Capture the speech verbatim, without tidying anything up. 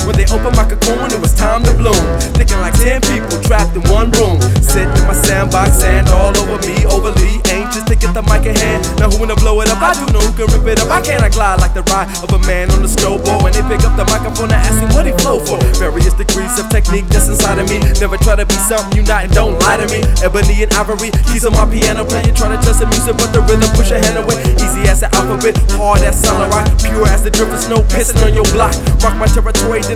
When they opened my cocoon, it was time to bloom. Thinking like ten people trapped in one room. Sitting in my sandbox, sand all over me, overly anxious to get the mic in hand. Now who wanna blow it up? I do know who can rip it up. I cannot glide like the ride of a man on the snowboard. When they pick up the microphone, I ask him what he flow for. Various degrees of technique that's inside of me. Never try to be something you not and don't lie to me. Ebony and ivory, keys on my piano player. Trying to trust the music, but the rhythm push your hand away. Easy as the alphabet, hard as solid rock, pure as the drift of snow pissing on your block. Rock my territory.